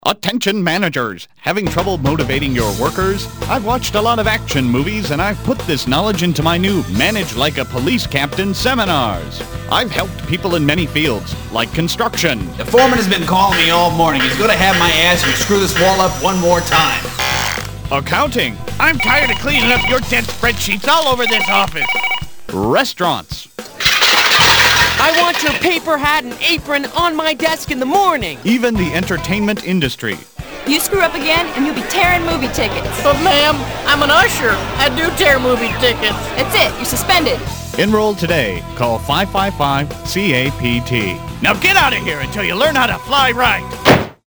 Attention managers, having trouble motivating your workers? I've watched a lot of action movies and I've put this knowledge into my new Manage Like a Police Captain seminars. I've helped people in many fields, like construction. The foreman has been calling me all morning. He's gonna have my ass and screw this wall up one more time. Accounting. I'm tired of cleaning up your dead spreadsheets all over this office. Restaurants. I want your paper hat and apron on my desk in the morning. Even the entertainment industry. You screw up again and you'll be tearing movie tickets. But ma'am, I'm an usher. I do tear movie tickets. That's it, you're suspended. Enroll today. Call 555-CAPT. Now get out of here until you learn how to fly right.